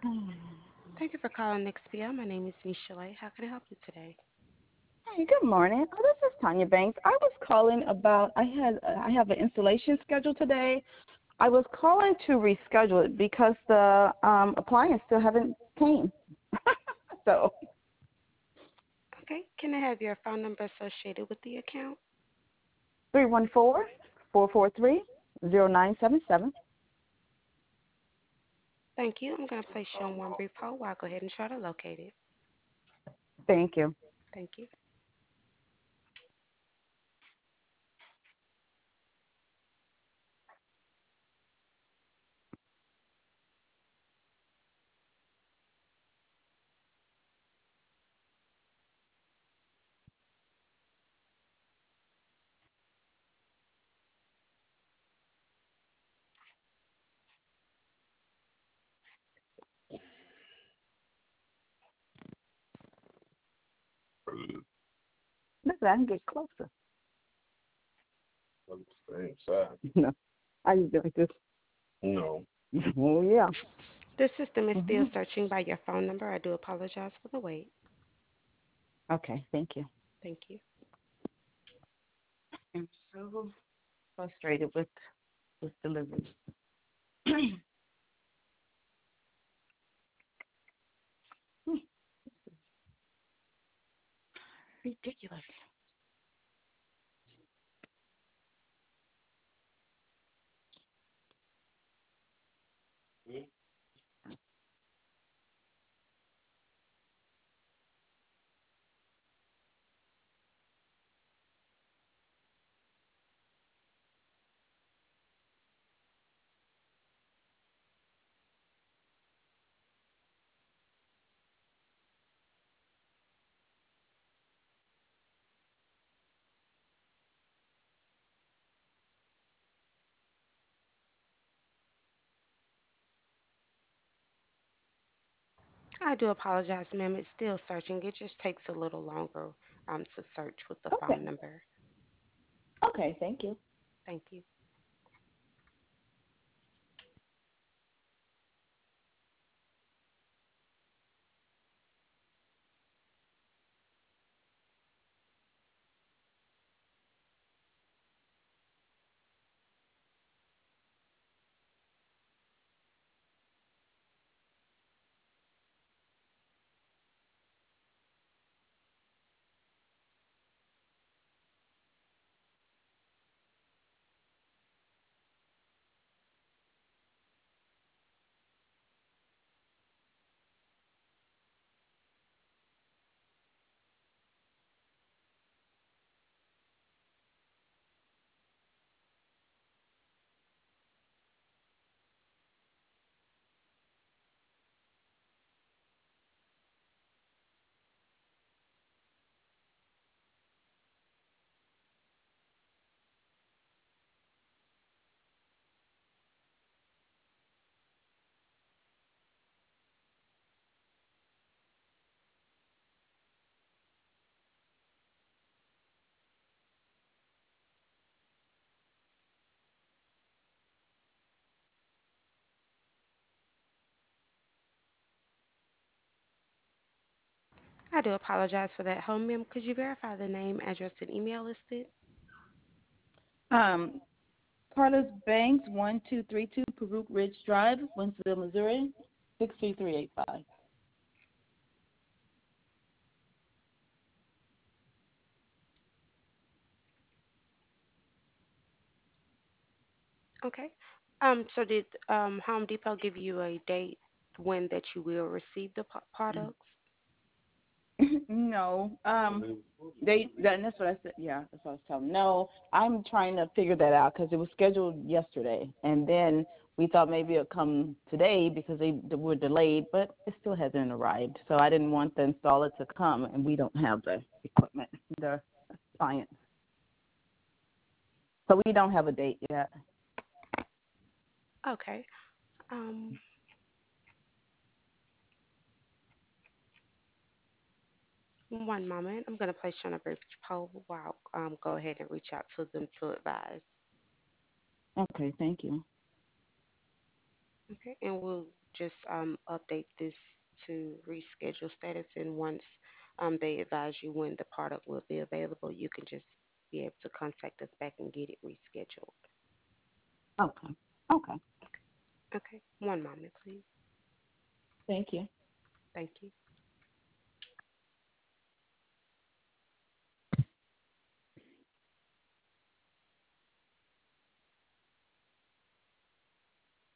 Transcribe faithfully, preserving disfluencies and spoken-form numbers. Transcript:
Thank you for calling X P L. My name is Michelle. How can I help you today? Hey, good morning. Oh, this is Tanya Banks. I was calling about I had I have an installation scheduled today. I was calling to reschedule it because the um, appliance still haven't came. So Okay, can I have your phone number associated with the account? three one four four four three zero nine seven seven. Thank you. I'm going to place you on one brief hold while I go ahead and try to locate it. Thank you. Thank you. Look, I can get closer. On the same side. No, I used it like this. No. Oh yeah. The system is still Hmm. searching by your phone number. I do apologize for the wait. Okay, thank you. Thank you. I'm so frustrated with with deliveries. Ridiculous. I do apologize, ma'am. It's still searching. It just takes a little longer um, to search with the Okay. phone number. Okay, thank you. Thank you. I do apologize for that. Home, ma'am, could you verify the name, address, and email listed? Um, Carlos Banks, one two three two Peru Ridge Drive, Winston, Missouri, six three three eight five. Okay. Um, so did um, Home Depot give you a date when that you will receive the po- products? No, um, they, that, and that's what I said. Yeah, that's what I was telling them. No, I'm trying to figure that out because it was scheduled yesterday, and then we thought maybe it'd come today because they, they were delayed, but it still hasn't arrived. So I didn't want the installer to come, and we don't have the equipment, the appliance. So we don't have a date yet. Okay. Um, one moment. I'm going to place you on a brief hold while um go ahead and reach out to them to advise. Okay, thank you. Okay. And we'll just um, update this to reschedule status, and once um, they advise you when the product will be available, you can just be able to contact us back and get it rescheduled. Okay. Okay. Okay. Okay. One moment, please. Thank you. Thank you.